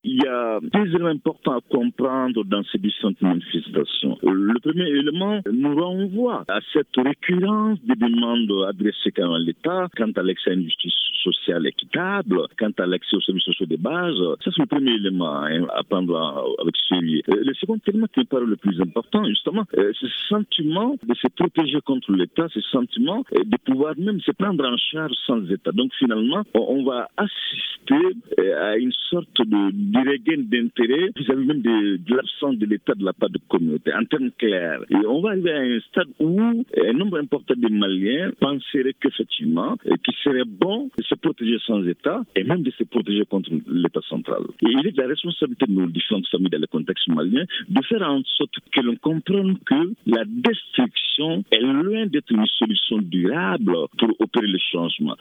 Il y a deux éléments importants à comprendre dans ces différentes manifestations. Le premier élément nous renvoie à cette récurrence des demandes adressées à l'État quant à l'accès à une justice sociale équitable, quant à l'accès aux services sociaux de base. Ça, c'est le premier élément à prendre avec sérieux. Le second élément qui me paraît le plus important, justement, c'est ce sentiment de se protéger contre l'État, ce sentiment de pouvoir même se prendre en charge sans État. Donc, finalement, on va assister à une sorte de regain d'intérêt vis-à-vis même de l'absence de l'État de la part de la communauté, en termes clairs. Et on va arriver à un stade où un nombre important de Maliens penseraient qu'effectivement, qu'il serait bon de se protéger sans État et même de se protéger contre l'État central. Et il est de la responsabilité de nos différentes familles dans le contexte malien de faire en sorte que l'on comprenne que la destruction est loin d'être une solution durable pour opérer le changement.